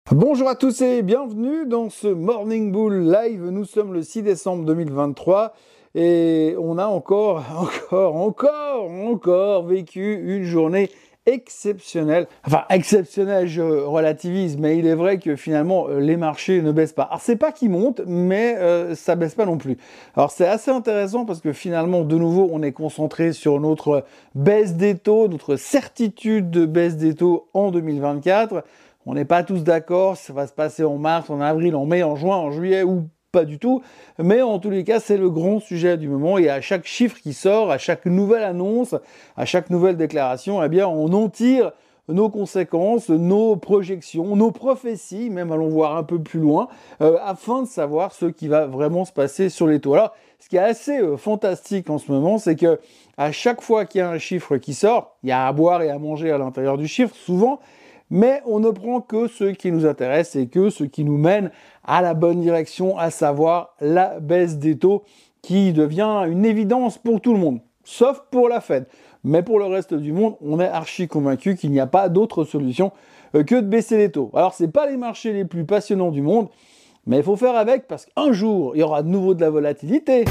Bonjour à tous et bienvenue dans ce Morning Bull Live. Nous sommes le 6 décembre 2023 et on a encore vécu une journée exceptionnelle. Enfin, exceptionnelle, je relativise, mais il est vrai que finalement, les marchés ne baissent pas. Alors, c'est pas qu'ils montent, mais ça baisse pas non plus. Alors, c'est assez intéressant parce que finalement, de nouveau, on est concentré sur notre baisse des taux, notre certitude de baisse des taux en 2024. On n'est pas tous d'accord, ça va se passer en mars, en avril, en mai, en juin, en juillet ou pas du tout. Mais en tous les cas, c'est le grand sujet du moment et à chaque chiffre qui sort, à chaque nouvelle annonce, à chaque nouvelle déclaration, eh bien, on en tire nos conséquences, nos projections, nos prophéties, même allons voir un peu plus loin, afin de savoir ce qui va vraiment se passer sur les taux. Alors, ce qui est assez fantastique en ce moment, c'est que à chaque fois qu'il y a un chiffre qui sort, il y a à boire et à manger à l'intérieur du chiffre, souvent, mais on ne prend que ce qui nous intéresse et que ce qui nous mène à la bonne direction, à savoir la baisse des taux qui devient une évidence pour tout le monde, sauf pour la Fed. Mais pour le reste du monde, on est archi convaincu qu'il n'y a pas d'autre solution que de baisser les taux. Alors, c'est pas les marchés les plus passionnants du monde, mais il faut faire avec parce qu'un jour, il y aura de nouveau de la volatilité.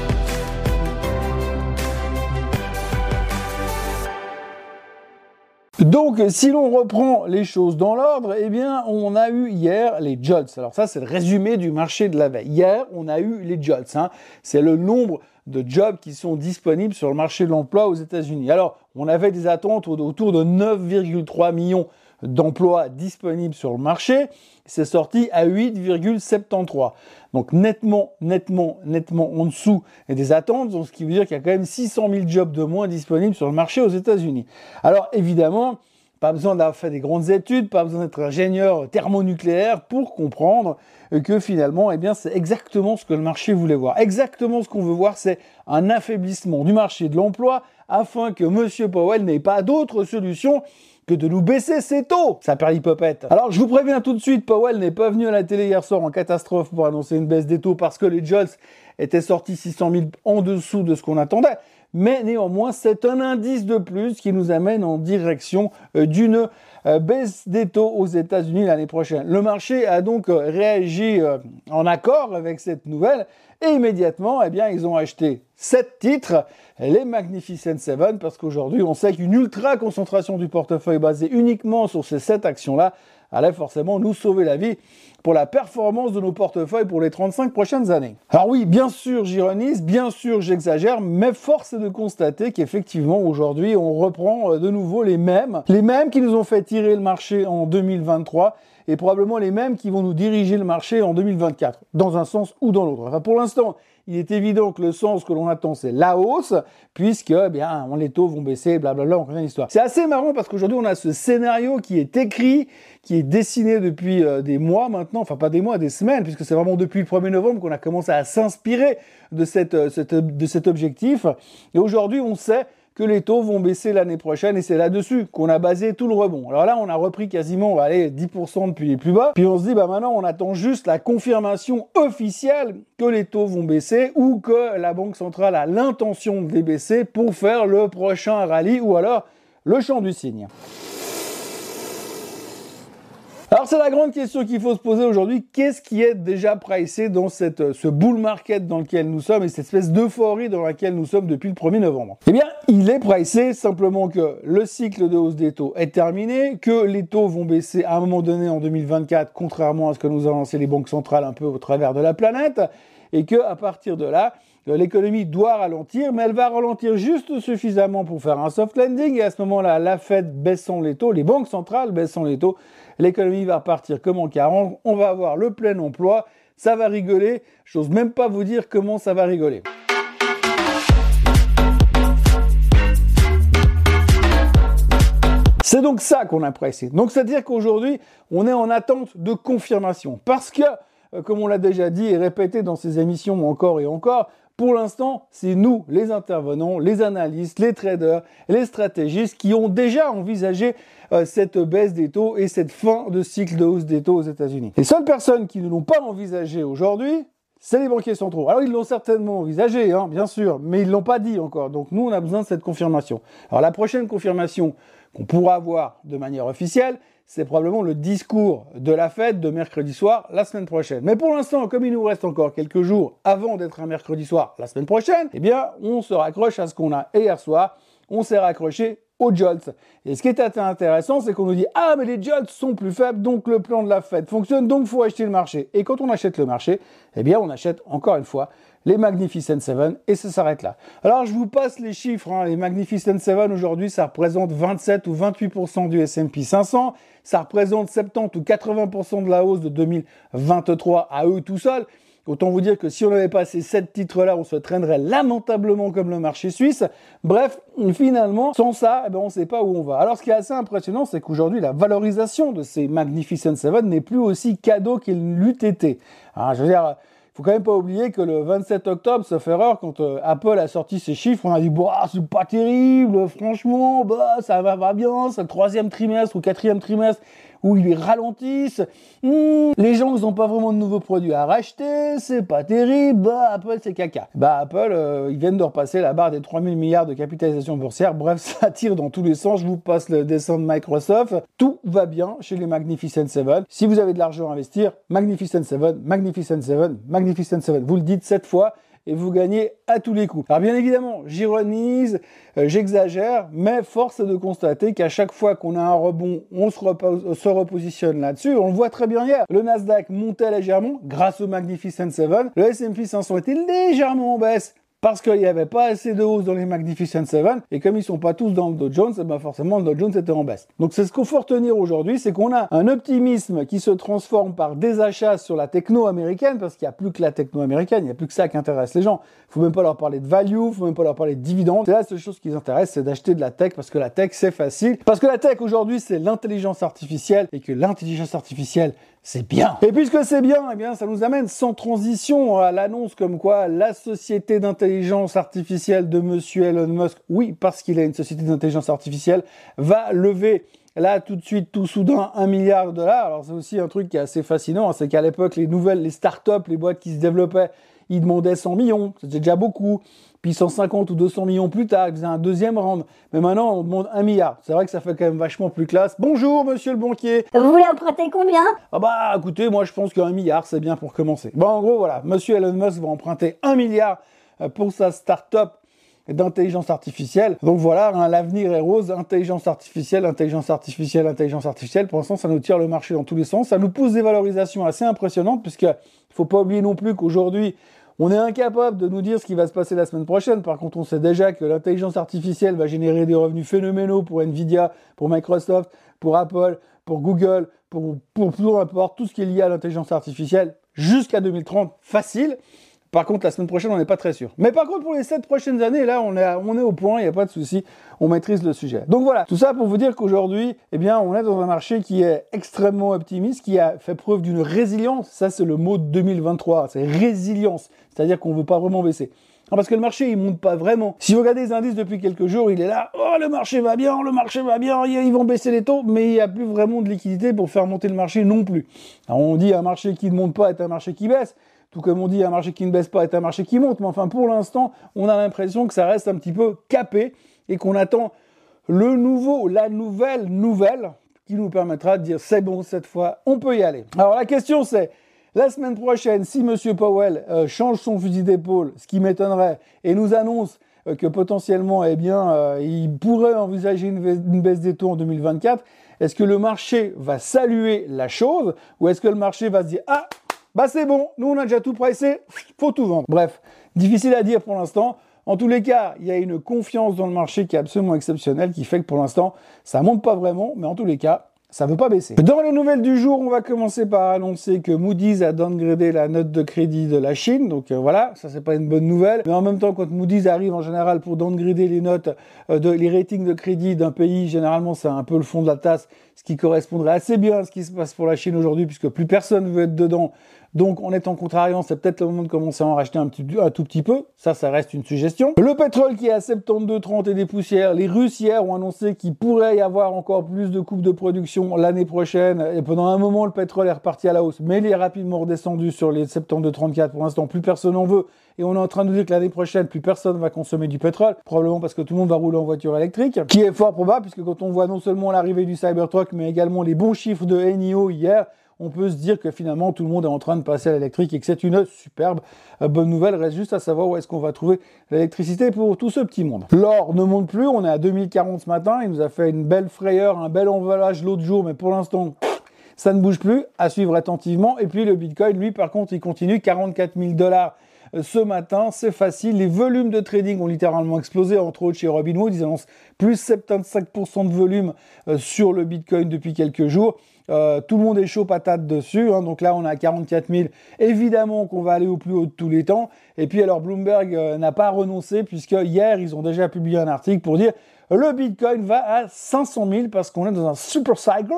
Donc, si l'on reprend les choses dans l'ordre, eh bien, on a eu hier les JOLTS. Alors ça, c'est le résumé du marché de la veille. Hier, on a eu les JOLTS. C'est le nombre de jobs qui sont disponibles sur le marché de l'emploi aux États-Unis. Alors, on avait des attentes autour de 9,3 millions d'emplois disponibles sur le marché. C'est sorti à 8,73. Donc nettement en dessous des attentes, donc ce qui veut dire qu'il y a quand même 600 000 jobs de moins disponibles sur le marché aux États-Unis. Alors évidemment, pas besoin d'avoir fait des grandes études, pas besoin d'être ingénieur thermonucléaire pour comprendre que finalement, eh bien, c'est exactement ce que le marché voulait voir. Exactement ce qu'on veut voir, c'est un affaiblissement du marché de l'emploi afin que M. Powell n'ait pas d'autre solution que de nous baisser ses taux, ça perlipopette. Alors je vous préviens tout de suite, Powell n'est pas venu à la télé hier soir en catastrophe pour annoncer une baisse des taux parce que les JOLTS étaient sortis 600 000 en dessous de ce qu'on attendait. Mais néanmoins, c'est un indice de plus qui nous amène en direction d'une baisse des taux aux États-Unis l'année prochaine. Le marché a donc réagi en accord avec cette nouvelle et immédiatement, eh bien, ils ont acheté 7 titres, les Magnificent Seven, parce qu'aujourd'hui, on sait qu'une ultra concentration du portefeuille basée uniquement sur ces 7 actions-là allait forcément nous sauver la vie pour la performance de nos portefeuilles pour les 35 prochaines années. Alors oui, bien sûr, j'ironise, bien sûr, j'exagère, mais force est de constater qu'effectivement, aujourd'hui, on reprend de nouveau les mêmes qui nous ont fait tirer le marché en 2023 et probablement les mêmes qui vont nous diriger le marché en 2024, dans un sens ou dans l'autre. Enfin, pour l'instant, il est évident que le sens que l'on attend, c'est la hausse, puisque, eh bien, les taux vont baisser, blablabla, on connaît l'histoire. C'est assez marrant parce qu'aujourd'hui, on a ce scénario qui est écrit, qui est dessiné depuis des mois maintenant, enfin pas des mois, des semaines, puisque c'est vraiment depuis le 1er novembre qu'on a commencé à s'inspirer de cet objectif. Et aujourd'hui, on sait que les taux vont baisser l'année prochaine et c'est là-dessus qu'on a basé tout le rebond. Alors là, on a repris quasiment 10% depuis les plus bas. Puis on se dit, maintenant, on attend juste la confirmation officielle que les taux vont baisser ou que la Banque centrale a l'intention de les baisser pour faire le prochain rallye ou alors le chant du cygne. Alors c'est la grande question qu'il faut se poser aujourd'hui, qu'est-ce qui est déjà pricé dans ce bull market dans lequel nous sommes et cette espèce d'euphorie dans laquelle nous sommes depuis le 1er novembre? Eh bien, il est pricé simplement que le cycle de hausse des taux est terminé, que les taux vont baisser à un moment donné en 2024, contrairement à ce que nous ont annoncé les banques centrales un peu au travers de la planète, et que à partir de là, l'économie doit ralentir, mais elle va ralentir juste suffisamment pour faire un soft landing, et à ce moment-là, la Fed baissant les taux, les banques centrales baissant les taux, l'économie va repartir comme en 40, on va avoir le plein emploi, ça va rigoler, j'ose même pas vous dire comment ça va rigoler. C'est donc ça qu'on a pressé. Donc c'est-à-dire qu'aujourd'hui, on est en attente de confirmation, parce que, comme on l'a déjà dit et répété dans ces émissions encore et encore, pour l'instant, c'est nous, les intervenants, les analystes, les traders, les stratégistes qui ont déjà envisagé cette baisse des taux et cette fin de cycle de hausse des taux aux États-Unis. Les seules personnes qui ne l'ont pas envisagé aujourd'hui, c'est les banquiers centraux. Alors ils l'ont certainement envisagé, bien sûr, mais ils l'ont pas dit encore. Donc nous, on a besoin de cette confirmation. Alors la prochaine confirmation qu'on pourra avoir de manière officielle, c'est probablement le discours de la Fed de mercredi soir la semaine prochaine. Mais pour l'instant, comme il nous reste encore quelques jours avant d'être un mercredi soir la semaine prochaine, eh bien, on se raccroche à ce qu'on a. Et hier soir, on s'est raccroché aux JOLTS. Et ce qui est intéressant, c'est qu'on nous dit « Ah, mais les JOLTS sont plus faibles, donc le plan de la Fed fonctionne, donc il faut acheter le marché. » Et quand on achète le marché, eh bien, on achète encore une fois les Magnificent Seven, et ça s'arrête là. Alors, je vous passe les chiffres. Les Magnificent Seven, aujourd'hui, ça représente 27 ou 28% du S&P 500. Ça représente 70 ou 80% de la hausse de 2023 à eux tout seuls. Autant vous dire que si on n'avait pas ces 7 titres-là, on se traînerait lamentablement comme le marché suisse. Bref, finalement, sans ça, on ne sait pas où on va. Alors, ce qui est assez impressionnant, c'est qu'aujourd'hui, la valorisation de ces Magnificent Seven n'est plus aussi cadeau qu'il l'eût été. Alors, je veux dire, faut quand même pas oublier que le 27 octobre, sauf erreur, quand Apple a sorti ses chiffres, on a dit bah c'est pas terrible, franchement, bah ça va bien, c'est le 3e trimestre ou 4e trimestre où ils ralentissent. Les gens ils ont pas vraiment de nouveaux produits à racheter, c'est pas terrible, bah Apple c'est caca. Bah Apple, ils viennent de repasser la barre des 3000 milliards de capitalisation boursière. Bref, ça tire dans tous les sens. Je vous passe le dessin de Microsoft. Tout va bien chez les Magnificent Seven. Si vous avez de l'argent à investir, Magnificent Seven, Magnificent Seven, Magnificent Seven. Vous le dites 7 fois et vous gagnez à tous les coups. Alors bien évidemment, j'ironise, j'exagère, mais force est de constater qu'à chaque fois qu'on a un rebond, on se repositionne là-dessus. On le voit très bien hier. Le Nasdaq montait légèrement grâce au Magnificent Seven. Le S&P 500 était légèrement en baisse parce qu'il n'y avait pas assez de hausse dans les Magnificent Seven, et comme ils sont pas tous dans le Dow Jones, forcément le Dow Jones était en baisse. Donc c'est ce qu'il faut retenir aujourd'hui, c'est qu'on a un optimisme qui se transforme par des achats sur la techno américaine, parce qu'il n'y a plus que la techno américaine, il n'y a plus que ça qui intéresse les gens. Il faut même pas leur parler de value, il faut même pas leur parler de dividendes. C'est la seule chose qui les intéresse, c'est d'acheter de la tech, parce que la tech c'est facile. Parce que la tech aujourd'hui c'est l'intelligence artificielle, et que l'intelligence artificielle c'est bien. Et puisque c'est bien, eh bien, ça nous amène sans transition à l'annonce comme quoi la société d'intelligence artificielle de monsieur Elon Musk, oui, parce qu'il a une société d'intelligence artificielle, va lever là tout de suite, tout soudain, $1 milliard. Alors c'est aussi un truc qui est assez fascinant, c'est qu'à l'époque, les startups, les boîtes qui se développaient, ils demandaient 100 millions, c'était déjà beaucoup. Puis 150 ou 200 millions plus tard, ils faisaient un deuxième round. Mais maintenant, on demande 1 milliard. C'est vrai que ça fait quand même vachement plus classe. Bonjour, monsieur le banquier. Vous voulez emprunter combien? Ah bah, écoutez, moi je pense qu'un milliard, c'est bien pour commencer. Bon, en gros, voilà, monsieur Elon Musk va emprunter 1 milliard pour sa start-up d'intelligence artificielle. Donc voilà, l'avenir est rose, intelligence artificielle, intelligence artificielle, intelligence artificielle. Pour l'instant, ça nous tire le marché dans tous les sens. Ça nous pousse des valorisations assez impressionnantes, puisque faut pas oublier non plus qu'aujourd'hui, on est incapable de nous dire ce qui va se passer la semaine prochaine. Par contre, on sait déjà que l'intelligence artificielle va générer des revenus phénoménaux pour Nvidia, pour Microsoft, pour Apple, pour Google, pour peu importe, tout ce qui est lié à l'intelligence artificielle jusqu'à 2030, facile. Par contre, la semaine prochaine, on n'est pas très sûr. Mais par contre, pour les 7 prochaines années, là, on est au point, il n'y a pas de souci, on maîtrise le sujet. Donc voilà, tout ça pour vous dire qu'aujourd'hui, eh bien, on est dans un marché qui est extrêmement optimiste, qui a fait preuve d'une résilience. Ça, c'est le mot de 2023, c'est résilience. C'est-à-dire qu'on ne veut pas vraiment baisser. Non, parce que le marché, il monte pas vraiment. Si vous regardez les indices depuis quelques jours, il est là, oh, le marché va bien, ils vont baisser les taux, mais il n'y a plus vraiment de liquidité pour faire monter le marché non plus. Alors, on dit un marché qui ne monte pas est un marché qui baisse. Tout comme on dit, un marché qui ne baisse pas est un marché qui monte. Mais enfin, pour l'instant, on a l'impression que ça reste un petit peu capé et qu'on attend la nouvelle qui nous permettra de dire c'est bon, cette fois, on peut y aller. Alors, la question c'est, la semaine prochaine, si M. Powell change son fusil d'épaule, ce qui m'étonnerait, et nous annonce que potentiellement, eh bien, il pourrait envisager une baisse des taux en 2024, est-ce que le marché va saluer la chose ou est-ce que le marché va se dire « Ah, bah c'est bon, nous on a déjà tout pricé, faut tout vendre ». Bref, difficile à dire pour l'instant. En tous les cas, il y a une confiance dans le marché qui est absolument exceptionnelle, qui fait que pour l'instant, ça monte pas vraiment, mais en tous les cas, ça ne veut pas baisser. Dans les nouvelles du jour, on va commencer par annoncer que Moody's a downgradé la note de crédit de la Chine. Donc voilà, ça c'est pas une bonne nouvelle. Mais en même temps, quand Moody's arrive en général pour downgrader les notes, les ratings de crédit d'un pays, généralement c'est un peu le fond de la tasse, ce qui correspondrait assez bien à ce qui se passe pour la Chine aujourd'hui, puisque plus personne veut être dedans Donc en étant contrariant, c'est peut-être le moment de commencer à en racheter un tout petit peu. Ça reste une suggestion. Le pétrole qui est à 72,30 et des poussières. Les Russes hier ont annoncé qu'il pourrait y avoir encore plus de coupes de production l'année prochaine. Et pendant un moment, le pétrole est reparti à la hausse, mais il est rapidement redescendu sur les 72,34. Pour l'instant, plus personne n'en veut. Et on est en train de nous dire que l'année prochaine, plus personne va consommer du pétrole, probablement parce que tout le monde va rouler en voiture électrique, qui est fort probable, puisque quand on voit non seulement l'arrivée du Cybertruck, mais également les bons chiffres de NIO hier, on peut se dire que finalement tout le monde est en train de passer à l'électrique et que c'est une superbe bonne nouvelle. Reste juste à savoir où est-ce qu'on va trouver l'électricité pour tout ce petit monde. L'or ne monte plus, on est à 2040 ce matin, il nous a fait une belle frayeur, un bel envolage l'autre jour, mais pour l'instant, ça ne bouge plus, à suivre attentivement. Et puis le Bitcoin, lui par contre, il continue, 44 000 $ ce matin, c'est facile. Les volumes de trading ont littéralement explosé, entre autres chez Robinhood. Ils annoncent plus 75% de volume sur le Bitcoin depuis quelques jours. Tout le monde est chaud patate dessus, hein. Donc là on est à 44 000. Évidemment qu'on va aller au plus haut de tous les temps. Et puis alors Bloomberg n'a pas renoncé, puisque hier ils ont déjà publié un article pour dire le Bitcoin va à 500 000 parce qu'on est dans un super cycle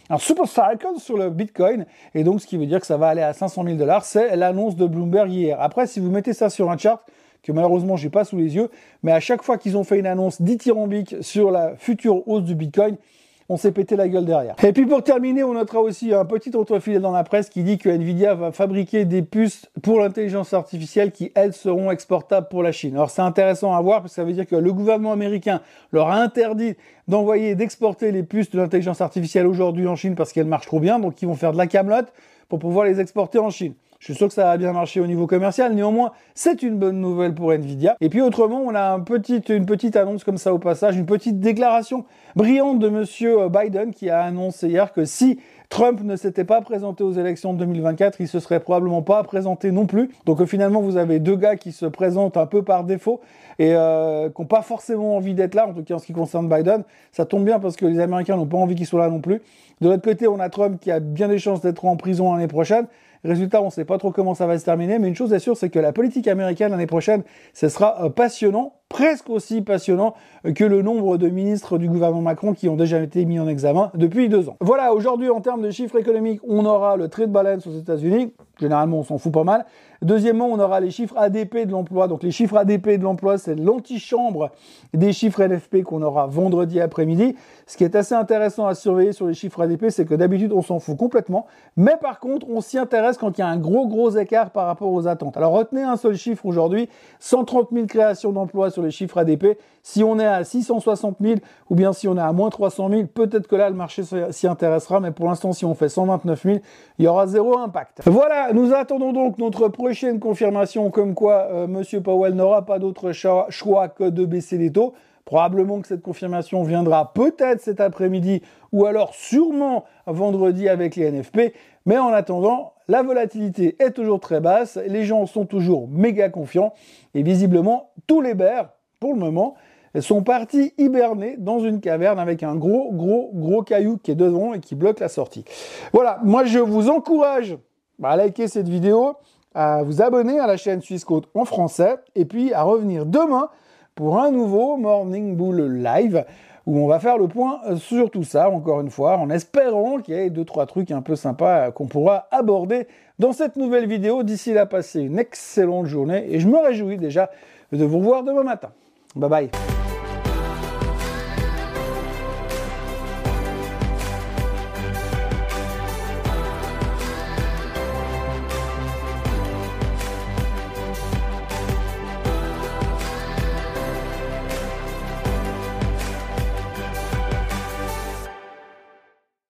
sur le Bitcoin, et donc ce qui veut dire que ça va aller à 500 000 $, c'est l'annonce de Bloomberg hier. Après, si vous mettez ça sur un chart, que malheureusement j'ai pas sous les yeux, mais à chaque fois qu'ils ont fait une annonce dithyrambique sur la future hausse du Bitcoin, on s'est pété la gueule derrière. Et puis pour terminer, on notera aussi un petit entrefilet dans la presse qui dit que Nvidia va fabriquer des puces pour l'intelligence artificielle qui, elles, seront exportables pour la Chine. Alors c'est intéressant à voir parce que ça veut dire que le gouvernement américain leur a interdit d'exporter les puces de l'intelligence artificielle aujourd'hui en Chine parce qu'elles marchent trop bien, donc ils vont faire de la camelote pour pouvoir les exporter en Chine. Je suis sûr que ça va bien marcher au niveau commercial, néanmoins, c'est une bonne nouvelle pour Nvidia. Et puis autrement, on a une petite annonce comme ça au passage, une petite déclaration brillante de monsieur Biden qui a annoncé hier que si Trump ne s'était pas présenté aux élections de 2024, il se serait probablement pas présenté non plus. Donc finalement, vous avez deux gars qui se présentent un peu par défaut et qui n'ont pas forcément envie d'être là, en tout cas en ce qui concerne Biden. Ça tombe bien parce que les Américains n'ont pas envie qu'ils soient là non plus. De l'autre côté, on a Trump qui a bien des chances d'être en prison l'année prochaine. Résultat, on ne sait pas trop comment ça va se terminer, mais une chose est sûre, c'est que la politique américaine l'année prochaine, ce sera passionnant, presque aussi passionnant que le nombre de ministres du gouvernement Macron qui ont déjà été mis en examen depuis 2 ans. Voilà, aujourd'hui, en termes de chiffres économiques, on aura le trade balance aux États-Unis. Généralement, on s'en fout pas mal. Deuxièmement, on aura les chiffres ADP de l'emploi. Donc, les chiffres ADP de l'emploi, c'est l'antichambre des chiffres NFP qu'on aura vendredi après-midi. Ce qui est assez intéressant à surveiller sur les chiffres ADP, c'est que d'habitude, on s'en fout complètement. Mais par contre, on s'y intéresse quand il y a un gros écart par rapport aux attentes. Alors, retenez un seul chiffre aujourd'hui, 130 000 créations d'emplois sur les chiffres ADP. Si on est à 660 000 ou bien si on est à moins 300 000, peut-être que là, le marché s'y intéressera. Mais pour l'instant, si on fait 129 000, il y aura zéro impact. Voilà, nous attendons donc notre prochaine confirmation comme quoi Monsieur Powell n'aura pas d'autre choix que de baisser les taux. Probablement que cette confirmation viendra peut-être cet après-midi ou alors sûrement vendredi avec les NFP. Mais en attendant, la volatilité est toujours très basse, les gens sont toujours méga confiants et visiblement tous les bears, pour le moment, sont partis hiberner dans une caverne avec un gros caillou qui est devant et qui bloque la sortie. Voilà, moi je vous encourage à liker cette vidéo, à vous abonner à la chaîne Swissquote en français et puis à revenir demain pour un nouveau Morning Bull Live où on va faire le point sur tout ça, encore une fois, en espérant qu'il y ait 2-3 trucs un peu sympas qu'on pourra aborder dans cette nouvelle vidéo. D'ici là, passez une excellente journée et je me réjouis déjà de vous revoir demain matin. Bye bye.